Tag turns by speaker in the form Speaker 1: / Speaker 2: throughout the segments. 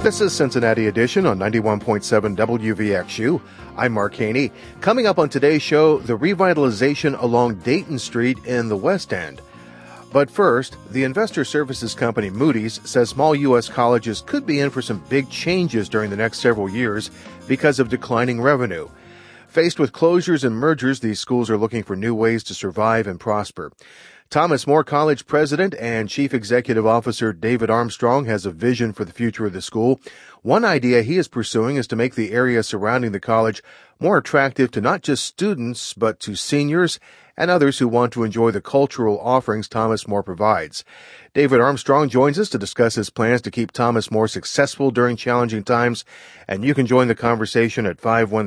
Speaker 1: This is Cincinnati Edition on 91.7 WVXU. I'm Mark Haney. Coming up on today's show, the revitalization along Dayton Street in the West End. But first, the investor services company Moody's says small U.S. colleges could be in for some big changes during the next several years because of declining revenue. Faced with closures and mergers, these schools are looking for new ways to survive and prosper. Thomas More College President and Chief Executive Officer David Armstrong has a vision for the future of the school. One idea he is pursuing is to make the area surrounding the college more attractive to not just students, but to seniors and others who want to enjoy the cultural offerings Thomas More provides. David Armstrong joins us to discuss his plans to keep Thomas More successful during challenging times, and you can join the conversation at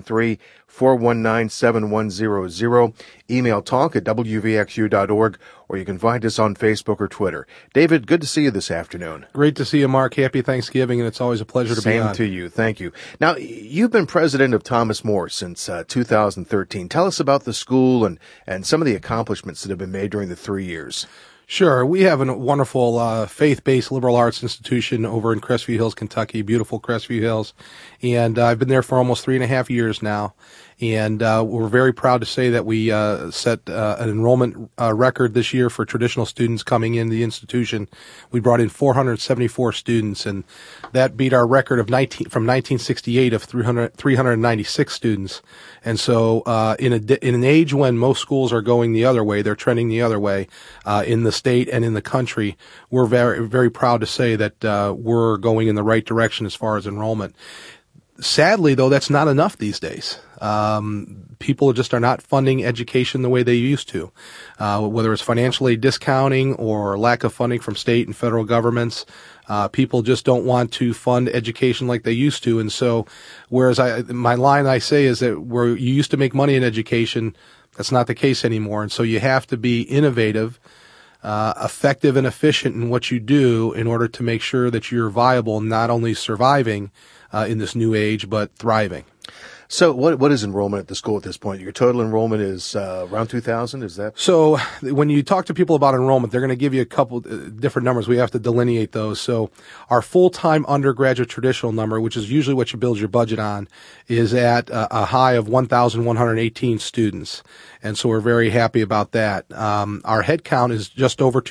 Speaker 1: 513-419-7100, email talk@wvxu.org, or you can find us on Facebook or Twitter. David, good to see you this afternoon.
Speaker 2: Great to see you, Mark. Happy Thanksgiving, and it's always a pleasure to be on.
Speaker 1: Same to you. Thank you. Now, you've been president of Thomas More since 2013. Tell us about the school and some of the accomplishments that have been made during the 3 years.
Speaker 2: Sure. We have a wonderful faith-based liberal arts institution over in Crestview Hills, Kentucky, beautiful Crestview Hills. And I've been there for almost 3.5 years now. And we're very proud to say that we set an enrollment record this year for traditional students coming in the institution. We brought in 474 students, and that beat our record of from 1968 of 396 students. And so in an age when most schools are going the other way, they're trending the other way in the state and in the country, we're very, very proud to say that we're going in the right direction as far as enrollment. Sadly, though, that's not enough these days. People just are not funding education the way they used to, whether it's financial aid discounting or lack of funding from state and federal governments. People just don't want to fund education like they used to. And so, whereas my line I say is that where you used to make money in education, that's not the case anymore. And so you have to be innovative, effective and efficient in what you do in order to make sure that you're viable, not only surviving in this new age, but thriving.
Speaker 1: So what is enrollment at the school at this point? Your total enrollment is around 2,000, is that?
Speaker 2: So when you talk to people about enrollment, they're going to give you a couple different numbers. We have to delineate those. So our full-time undergraduate traditional number, which is usually what you build your budget on, is at a high of 1,118 students. And so we're very happy about that. Our head count is just over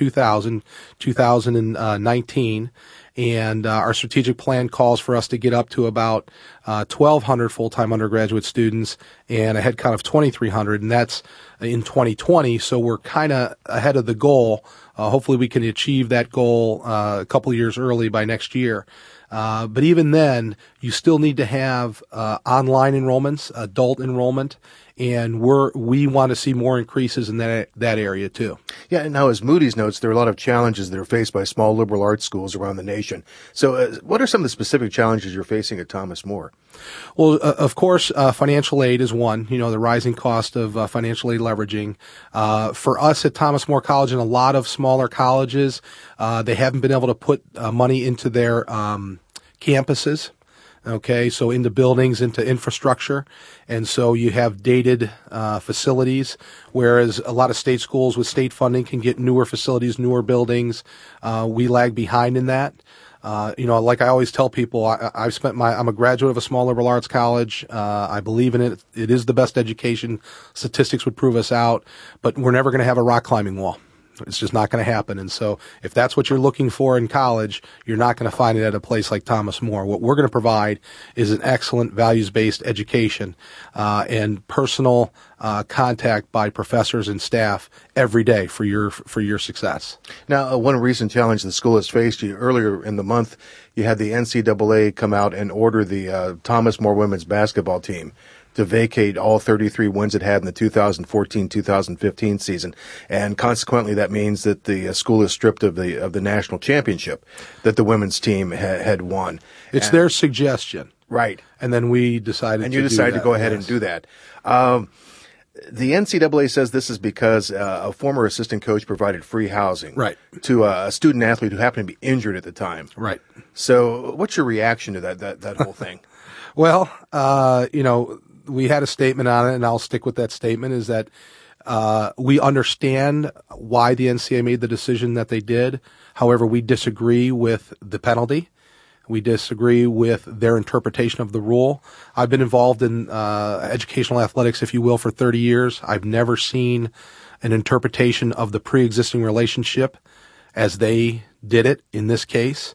Speaker 2: 2,019. And our strategic plan calls for us to get up to about 1,200 full-time undergraduate students and a head count of 2,300, and that's in 2020. So we're kind of ahead of the goal. Hopefully we can achieve that goal a couple of years early by next year. But even then, you still need to have online enrollments, adult enrollment, and we want to see more increases in that area too.
Speaker 1: Yeah, and now as Moody's notes, there are a lot of challenges that are faced by small liberal arts schools around the nation. So what are some of the specific challenges you're facing at Thomas More?
Speaker 2: Well, of course, financial aid is one, the rising cost of financial aid leveraging. For us at Thomas More College and a lot of smaller colleges, they haven't been able to put money into their campuses. Okay, so into buildings, into infrastructure, and so you have dated facilities, whereas a lot of state schools with state funding can get newer facilities, newer buildings. We lag behind in that. Like I always tell people, I'm a graduate of a small liberal arts college. I believe in it. It is the best education. Statistics would prove us out, but we're never going to have a rock climbing wall. It's just not going to happen. And so if that's what you're looking for in college, you're not going to find it at a place like Thomas More. What we're going to provide is an excellent values-based education and personal contact by professors and staff every day for your success.
Speaker 1: Now, one recent challenge the school has faced, earlier in the month, you had the NCAA come out and order the Thomas More women's basketball team to vacate all 33 wins it had in the 2014-2015 season. And consequently, that means that the school is stripped of the national championship that the women's team had won.
Speaker 2: It's their suggestion.
Speaker 1: Right.
Speaker 2: And then we decided
Speaker 1: to go ahead and do that. The NCAA says this is because a former assistant coach provided free housing to a student athlete who happened to be injured at the time.
Speaker 2: Right.
Speaker 1: So what's your reaction to that whole thing?
Speaker 2: Well, we had a statement on it, and I'll stick with that statement, is that we understand why the NCAA made the decision that they did. However, we disagree with the penalty. We disagree with their interpretation of the rule. I've been involved in educational athletics, if you will, for 30 years. I've never seen an interpretation of the pre-existing relationship as they did it in this case.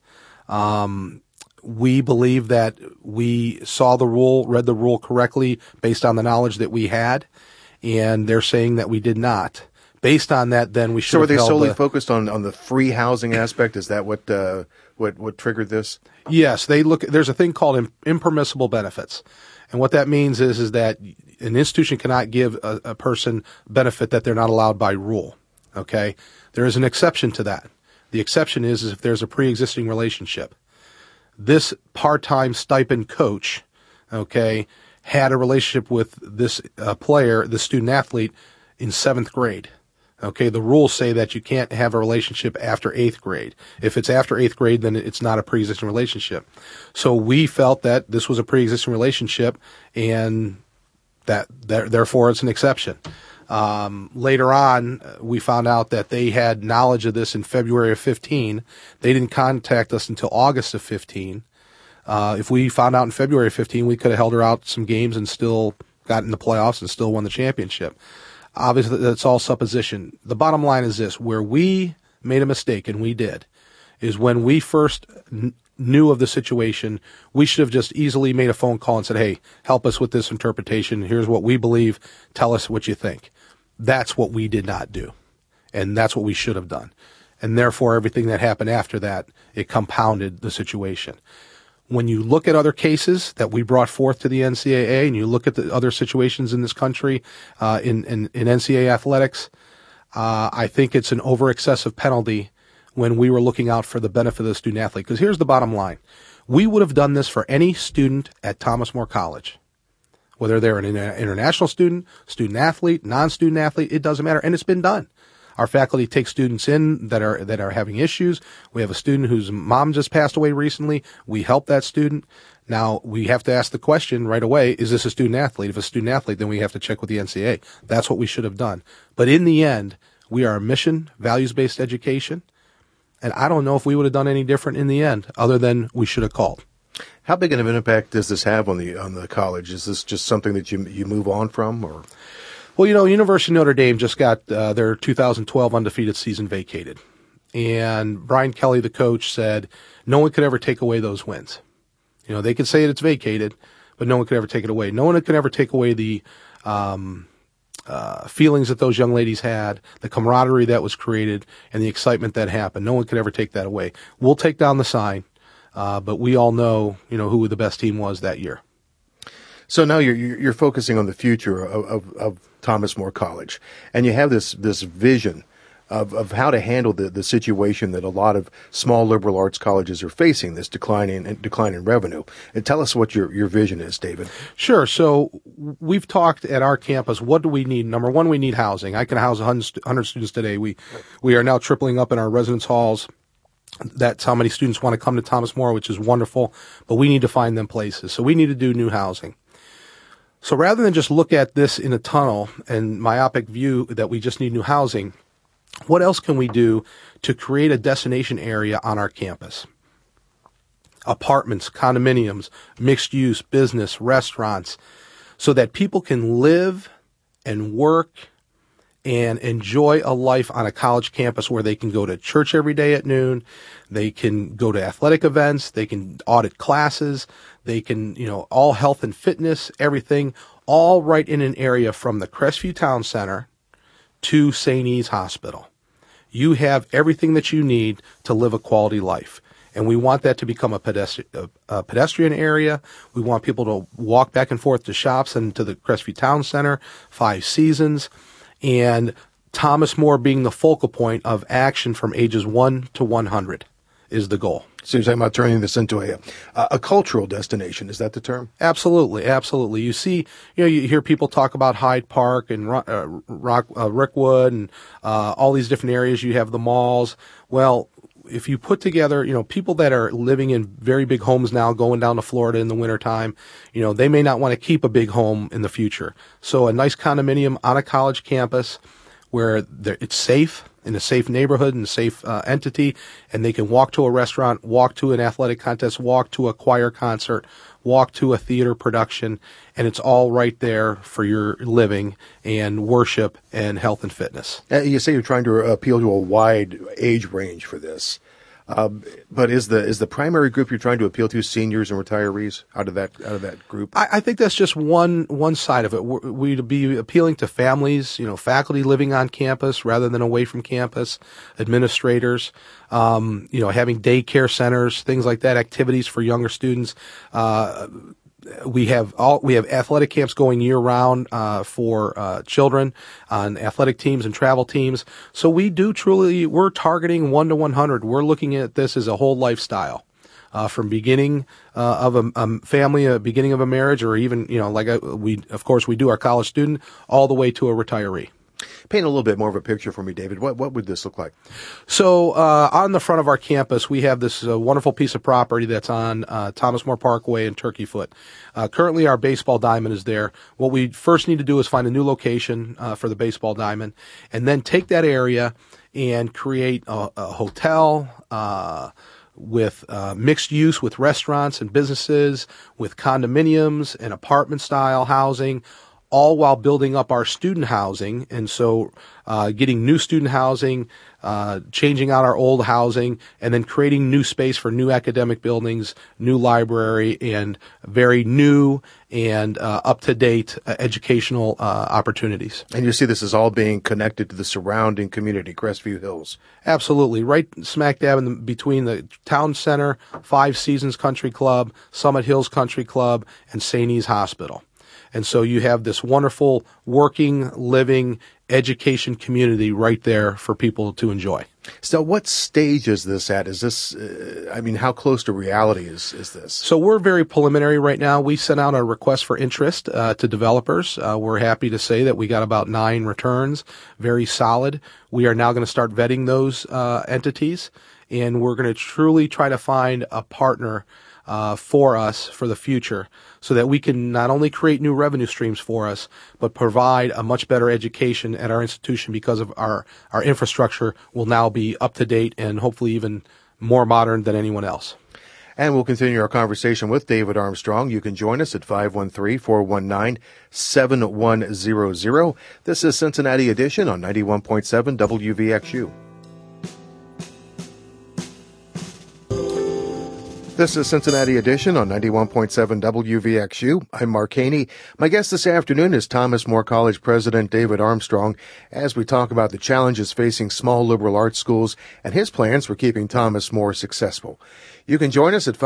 Speaker 2: We believe that we saw the rule, read the rule correctly based on the knowledge that we had, and they're saying that we did not. Based on that, then we should.
Speaker 1: So, are they solely focused on the free housing aspect? Is that what triggered this?
Speaker 2: Yes, they look. There's a thing called impermissible benefits, and what that means is that an institution cannot give a person benefit that they're not allowed by rule. Okay, there is an exception to that. The exception is if there's a pre-existing relationship. This part-time stipend coach, okay, had a relationship with this player, the student athlete, in 7th grade. Okay, the rules say that you can't have a relationship after 8th grade. If it's after 8th grade, then it's not a pre-existing relationship. So we felt that this was a pre-existing relationship, and that therefore it's an exception. Later on, we found out that they had knowledge of this in February of 15. They didn't contact us until August of 15. If we found out in February of 15, we could have held her out some games and still got in the playoffs and still won the championship. Obviously, that's all supposition. The bottom line is this: where we made a mistake, and we did, is when we first knew of the situation, we should have just easily made a phone call and said, hey, help us with this interpretation. Here's what we believe. Tell us what you think. That's what we did not do. And that's what we should have done. And therefore, everything that happened after that, it compounded the situation. When you look at other cases that we brought forth to the NCAA, and you look at the other situations in this country in NCAA athletics, I think it's an over-excessive penalty when we were looking out for the benefit of the student athlete. Because here's the bottom line. We would have done this for any student at Thomas More College. Whether they're an international student, student athlete, non-student athlete, it doesn't matter. And it's been done. Our faculty take students in that are having issues. We have a student whose mom just passed away recently. We help that student. Now, we have to ask the question right away, is this a student athlete? If it's a student athlete, then we have to check with the NCAA. That's what we should have done. But in the end, we are a mission, values-based education. And I don't know if we would have done any different in the end, other than we should have called.
Speaker 1: How big of an impact does this have on the college? Is this just something that you move on from, or?
Speaker 2: Well, University of Notre Dame just got their 2012 undefeated season vacated. And Brian Kelly, the coach, said no one could ever take away those wins. They could say it's vacated, but no one could ever take it away. No one could ever take away the feelings that those young ladies had, the camaraderie that was created, and the excitement that happened. No one could ever take that away. We'll take down the sign, but we all know, who the best team was that year.
Speaker 1: So now you're focusing on the future of Thomas More College, and you have this vision of how to handle the situation that a lot of small liberal arts colleges are facing, this decline in revenue. And tell us what your vision is, David.
Speaker 2: Sure. So we've talked at our campus, what do we need? Number one, we need housing. I can house 100 students today. We are now tripling up in our residence halls. That's how many students want to come to Thomas More, which is wonderful, but we need to find them places. So we need to do new housing. So rather than just look at this in a tunnel and myopic view that we just need new housing, what else can we do to create a destination area on our campus? Apartments, condominiums, mixed use, business, restaurants, so that people can live and work and enjoy a life on a college campus where they can go to church every day at noon, they can go to athletic events, they can audit classes, they can, all health and fitness, everything, all right in an area from the Crestview Town Center to St. E's Hospital. You have everything that you need to live a quality life. And we want that to become a pedestrian area. We want people to walk back and forth to shops and to the Crestview Town Center, 5 Seasons, and Thomas More being the focal point of action from ages 1 to 100 is the goal.
Speaker 1: So you're talking about turning this into a cultural destination. Is that the term?
Speaker 2: Absolutely, absolutely. You see, you hear people talk about Hyde Park and Rickwood and all these different areas. You have the malls. Well, if you put together, people that are living in very big homes now, going down to Florida in the wintertime, they may not want to keep a big home in the future. So a nice condominium on a college campus where it's safe, in a safe neighborhood and a safe entity, and they can walk to a restaurant, walk to an athletic contest, walk to a choir concert, walk to a theater production, and it's all right there for your living and worship and health and fitness.
Speaker 1: You say you're trying to appeal to a wide age range for this. But is the primary group you're trying to appeal to seniors and retirees out of that group?
Speaker 2: I think that's just one side of it. We'd be appealing to families, faculty living on campus rather than away from campus, administrators, having daycare centers, things like that, activities for younger students. We have athletic camps going year round for children on athletic teams and travel teams. So we're targeting 1 to 100. We're looking at this as a whole lifestyle, from beginning of a family, beginning of a marriage, or even we do our college student, all the way to a retiree.
Speaker 1: Paint a little bit more of a picture for me, David. What would this look like?
Speaker 2: So on the front of our campus, we have this wonderful piece of property that's on Thomas More Parkway and Turkey Foot. Currently, our baseball diamond is there. What we first need to do is find a new location for the baseball diamond, and then take that area and create a hotel with mixed use, with restaurants and businesses, with condominiums and apartment-style housing, all while building up our student housing. And so getting new student housing, changing out our old housing, and then creating new space for new academic buildings, new library, and very new and up-to-date educational opportunities.
Speaker 1: And you see this is all being connected to the surrounding community, Crestview Hills.
Speaker 2: Absolutely. Right smack dab between the town center, Five Seasons Country Club, Summit Hills Country Club, and St. E's Hospital. And so you have this wonderful working, living education community right there for people to enjoy.
Speaker 1: So what stage is this at? Is this, how close to reality is this?
Speaker 2: So we're very preliminary right now. We sent out a request for interest to developers. We're happy to say that we got about 9 returns, very solid. We are now going to start vetting those entities, and we're going to truly try to find a partner for us for the future, so that we can not only create new revenue streams for us, but provide a much better education at our institution, because of our infrastructure will now be up to date and hopefully even more modern than anyone else.
Speaker 1: And we'll continue our conversation with David Armstrong. You can join us at 513-419-7100. This is Cincinnati Edition on 91.7 WVXU. This is Cincinnati Edition on 91.7 WVXU. I'm Mark Haney. My guest this afternoon is Thomas More College President David Armstrong, as we talk about the challenges facing small liberal arts schools and his plans for keeping Thomas More successful. You can join us at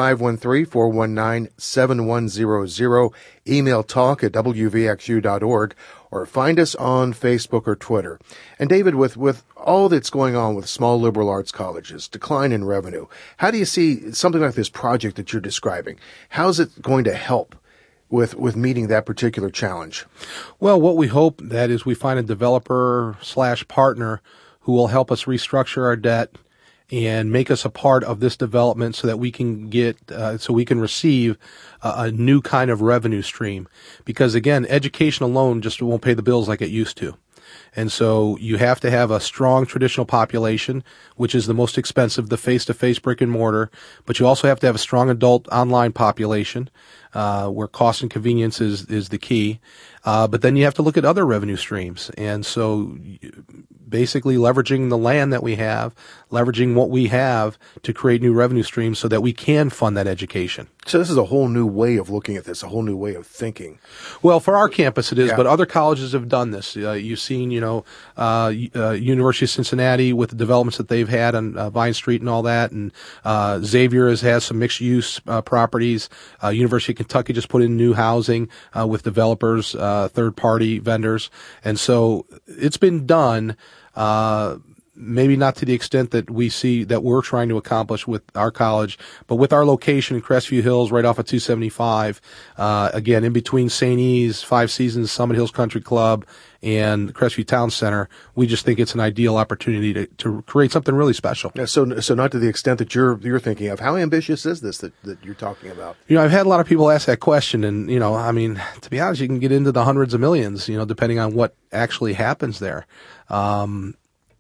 Speaker 1: 513-419-7100, email talk@wvxu.org, or find us on Facebook or Twitter. And David, with all that's going on with small liberal arts colleges, decline in revenue, how do you see something like this project that you're describing? How is it going to help with meeting that particular challenge?
Speaker 2: Well, what we hope that is we find a developer/partner who will help us restructure our debt and make us a part of this development, so that we can receive a new kind of revenue stream. Because again, education alone just won't pay the bills like it used to. And so you have to have a strong traditional population, which is the most expensive, the face-to-face brick and mortar. But you also have to have a strong adult online population, where cost and convenience is the key. But then you have to look at other revenue streams. And so basically leveraging the land that we have, leveraging what we have to create new revenue streams so that we can fund that education.
Speaker 1: So this is a whole new way of looking at this, a whole new way of thinking.
Speaker 2: Well, for our campus it is, but other colleges have done this. You've seen, University of Cincinnati with the developments that they've had on Vine Street and all that, and Xavier has some mixed-use properties. University of Kentucky just put in new housing with developers, third-party vendors, and so it's been done. Maybe not to the extent that we see that we're trying to accomplish with our college, but with our location in Crestview Hills, right off of 275, again, in between St. E's, Five Seasons, Summit Hills Country Club, and Crestview Town Center, we just think it's an ideal opportunity to create something really special.
Speaker 1: Yeah, so not to the extent that you're thinking of. How ambitious is this that you're talking about?
Speaker 2: I've had a lot of people ask that question, and, to be honest, you can get into the hundreds of millions, depending on what actually happens there.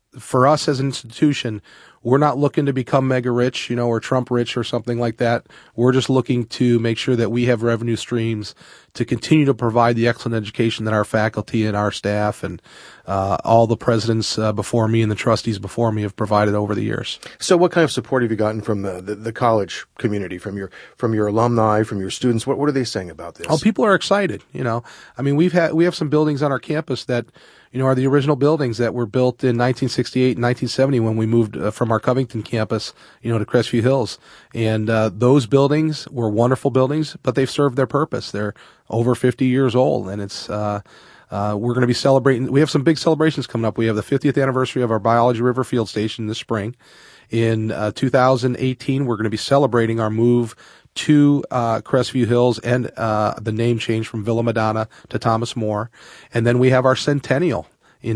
Speaker 2: for us as an institution, we're not looking to become mega rich, or Trump rich or something like that. We're just looking to make sure that we have revenue streams to continue to provide the excellent education that our faculty and our staff and all the presidents before me and the trustees before me have provided over the years.
Speaker 1: So what kind of support have you gotten from the college community, from your alumni, from your students? What are they saying about this?
Speaker 2: Oh, people are excited. I mean, we have some buildings on our campus that, are the original buildings that were built in 1968 and 1970 when we moved from our Covington campus, to Crestview Hills. And those buildings were wonderful buildings, but they've served their purpose. They're over 50 years old, and it's we're going to be celebrating. We have some big celebrations coming up. We have the 50th anniversary of our Biology River Field Station this spring. In 2018, we're going to be celebrating our move to Crestview Hills and the name change from Villa Madonna to Thomas More. And then we have our centennial in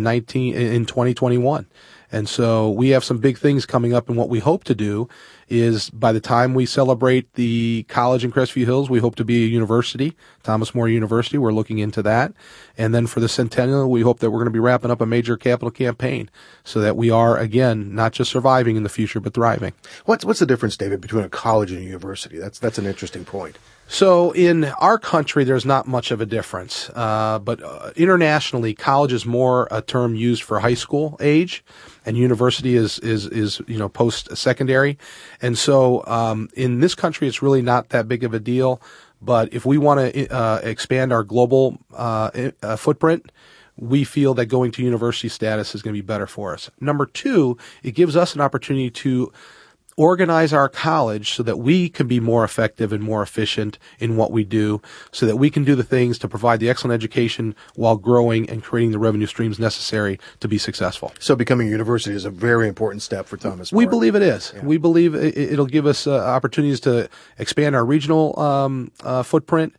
Speaker 2: 2021. And so we have some big things coming up, and what we hope to do is by the time we celebrate the college in Crestview Hills, we hope to be a university, Thomas More University. We're looking into that. And then for the centennial, we hope that we're going to be wrapping up a major capital campaign so that we are, again, not just surviving in the future, but thriving.
Speaker 1: What's the difference, David, between a college and a university? That's an interesting point.
Speaker 2: So in our country, there's not much of a difference. But internationally, college is more a term used for high school age, and university is post-secondary. And so in this country, it's really not that big of a deal. But if we want to expand our global footprint, we feel that going to university status is going to be better for us. Number two, it gives us an opportunity to organize our college so that we can be more effective and more efficient in what we do, so that we can do the things to provide the excellent education while growing and creating the revenue streams necessary to be successful.
Speaker 1: So becoming a university is a very important step for Thomas More.
Speaker 2: We believe it is.
Speaker 1: Yeah.
Speaker 2: We believe it'll give us opportunities to expand our regional footprint,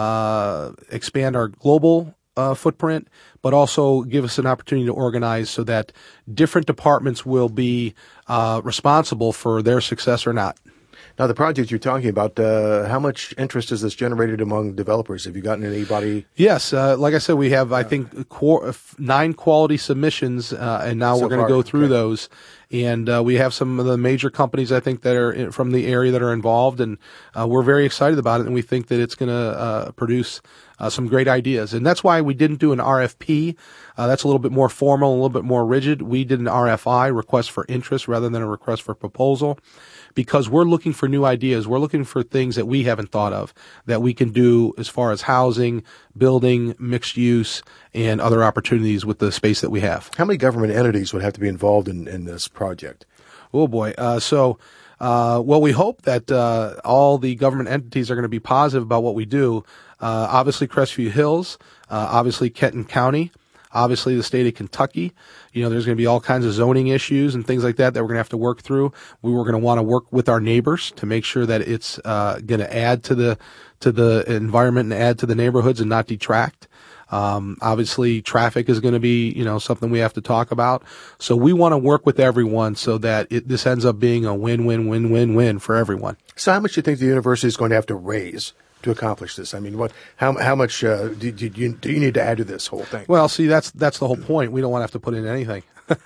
Speaker 2: expand our global footprint, but also give us an opportunity to organize so that different departments will be responsible for their success or not.
Speaker 1: Now, the project you're talking about, how much interest has this generated among developers? Have you gotten anybody?
Speaker 2: Yes. Like I said, we have, I think, 9 quality submissions, and now we're going to go through those. And we have some of the major companies, I think, that are from the area that are involved, and we're very excited about it, and we think that it's going to produce some great ideas. And that's why we didn't do an RFP. That's a little bit more formal, a little bit more rigid. We did an RFI, request for interest, rather than a request for proposal, because we're looking for new ideas. We're looking for things that we haven't thought of that we can do as far as housing, building, mixed use, and other opportunities with the space that we have.
Speaker 1: How many government entities would have to be involved in this project?
Speaker 2: Oh, boy. Well, we hope that all the government entities are going to be positive about what we do. Obviously, Crestview Hills, obviously Kenton County, obviously the state of Kentucky. There's going to be all kinds of zoning issues and things like that we're going to have to work through. We were going to want to work with our neighbors to make sure that it's going to add to the environment and add to the neighborhoods and not detract. Obviously, traffic is going to be, something we have to talk about. So we want to work with everyone so that this ends up being a win-win-win-win-win for everyone.
Speaker 1: So how much do you think the university is going to have to raise to accomplish this? I mean, how much do you need to add to this whole thing?
Speaker 2: Well, see, that's the whole point. We don't want to have to put in anything.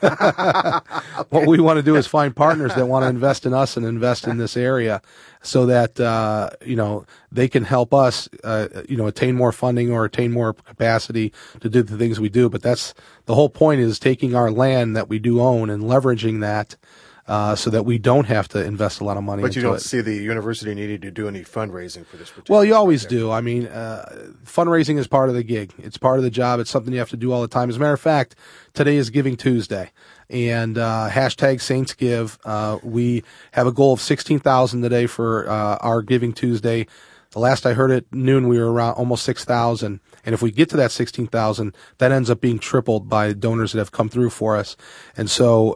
Speaker 2: What we want to do is find partners that want to invest in us and invest in this area so that, they can help us, attain more funding or attain more capacity to do the things we do. But that's the whole point, is taking our land that we do own and leveraging that so that we don't have to invest a lot of money into it.
Speaker 1: But you don't see the university needing to do any fundraising for this particular
Speaker 2: Well, you always do. I mean, fundraising is part of the gig. It's part of the job. It's something you have to do all the time. As a matter of fact, today is Giving Tuesday. And hashtag Saints Give. We have a goal of 16,000 today for our Giving Tuesday. The last I heard at noon, we were around almost 6,000. And if we get to that 16,000, that ends up being tripled by donors that have come through for us. And so,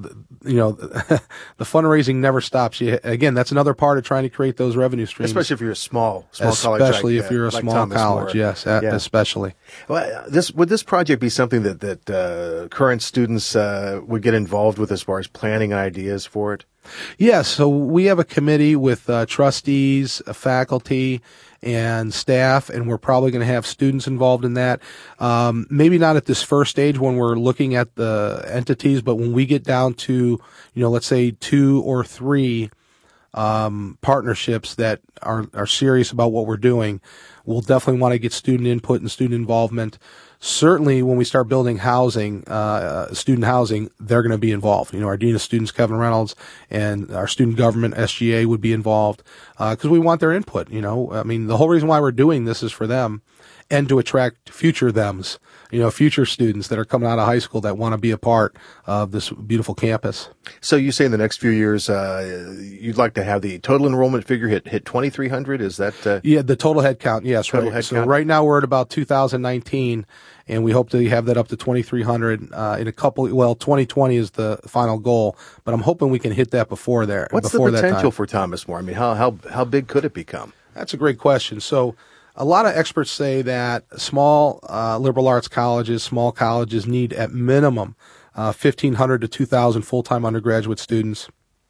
Speaker 2: the fundraising never stops. Again, that's another part of trying to create those revenue streams.
Speaker 1: Especially if you're a small college.
Speaker 2: Especially if you're a small college, yes, especially.
Speaker 1: Well, would this project be something that current students would get involved with as far as planning ideas for it?
Speaker 2: Yes, so we have a committee with trustees, faculty, and staff, and we're probably going to have students involved in that. Maybe not at this first stage when we're looking at the entities, but when we get down to, let's say 2 or 3 partnerships that are serious about what we're doing, we'll definitely want to get student input and student involvement. Certainly, when we start building housing, student housing, they're going to be involved. Our Dean of Students, Kevin Reynolds, and our student government, SGA, would be involved because we want their input. The whole reason why we're doing this is for them and to attract future thems, future students that are coming out of high school that want to be a part of this beautiful campus.
Speaker 1: So you say in the next few years, you'd like to have the total enrollment figure hit 2,300? Is that?
Speaker 2: Yeah, the total head count. Yes,
Speaker 1: total
Speaker 2: right.
Speaker 1: Head
Speaker 2: so
Speaker 1: count?
Speaker 2: Right now we're at about 2,019, and we hope to have that up to 2,300 in a couple. Well, 2020 is the final goal, but I'm hoping we can hit that before there.
Speaker 1: What's the potential for Thomas More? How big could it become?
Speaker 2: That's a great question. So, a lot of experts say that small liberal arts colleges, small colleges need at minimum 1,500 to 2,000 full-time undergraduate students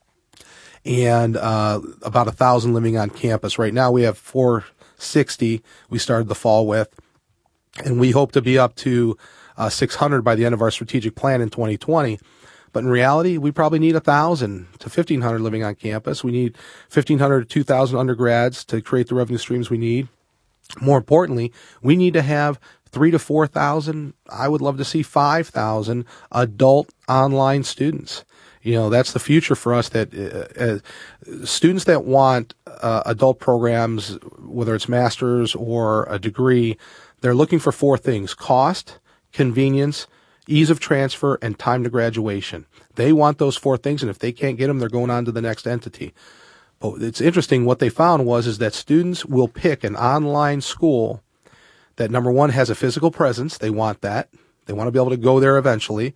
Speaker 2: and about 1,000 living on campus. Right now we have 460 we started the fall with, and we hope to be up to 600 by the end of our strategic plan in 2020. But in reality, we probably need 1,000 to 1,500 living on campus. We need 1,500 to 2,000 undergrads to create the revenue streams we need. More importantly, we need to have 3,000 to 4,000. I would love to see 5,000 adult online students. That's the future for us. That students that want adult programs, whether it's master's or a degree, they're looking for 4 things: cost, convenience, ease of transfer, and time to graduation. They want those 4 things, and if they can't get them, they're going on to the next entity. But it's interesting, what they found is that students will pick an online school that, number one, has a physical presence. They want that. They want to be able to go there eventually,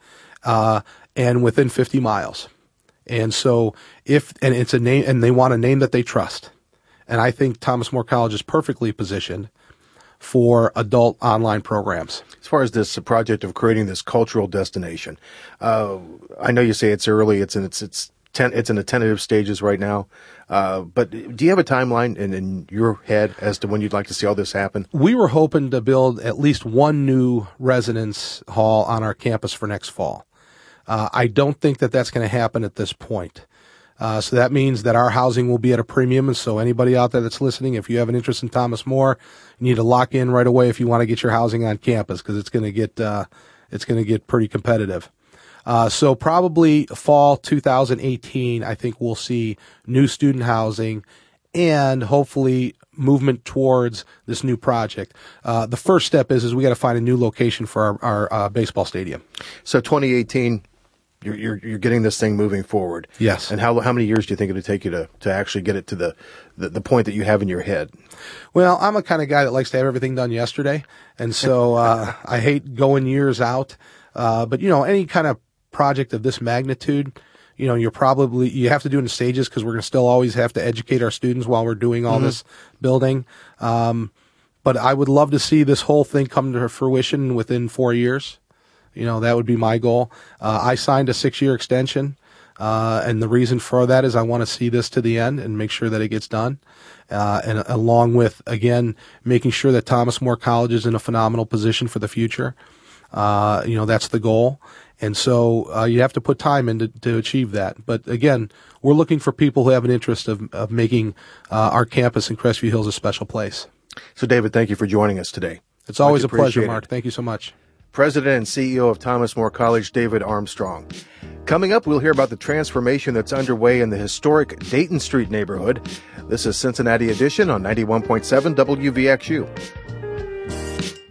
Speaker 2: and within 50 miles. And so it's a name, and they want a name that they trust. And I think Thomas More College is perfectly positioned for adult online programs.
Speaker 1: As far as this project of creating this cultural destination, I know you say it's early. It's in the tentative stages right now. But do you have a timeline in your head as to when you'd like to see all this happen? We
Speaker 2: were hoping to build at least 1 new residence hall on our campus for next fall. I don't think that that's going to happen at this point. So that means that our housing will be at a premium. And so anybody out there that's listening, if you have an interest in Thomas More, you need to lock in right away if you want to get your housing on campus, because it's going to get pretty competitive. So probably fall 2018, I think we'll see new student housing and hopefully movement towards this new project. The first step is we got to find a new location for our baseball stadium. So 2018, you're getting this thing moving forward.
Speaker 1: Yes.
Speaker 2: And
Speaker 1: how many years do you think it'll take you to actually get it to the point that you have in your head?
Speaker 2: Well, I'm a kind of guy that likes to have everything done yesterday, and so I hate going years out. But any kind of project of this magnitude, you have to do it in stages, because we're going to still always have to educate our students while we're doing all this building. But I would love to see this whole thing come to fruition within 4 years. That would be my goal. I signed a 6-year extension, and the reason for that is I want to see this to the end and make sure that it gets done. And along with, again, making sure that Thomas More College is in a phenomenal position for the future. That's the goal. And so you have to put time in to achieve that. But again, we're looking for people who have an interest of making our campus in Crestview Hills a special place.
Speaker 1: So, David, thank you for joining us today.
Speaker 2: It's always a pleasure, Mark. Thank you so much.
Speaker 1: President and CEO of Thomas More College, David Armstrong. Coming up, we'll hear about the transformation that's underway in the historic Dayton Street neighborhood. This is Cincinnati Edition on 91.7 WVXU.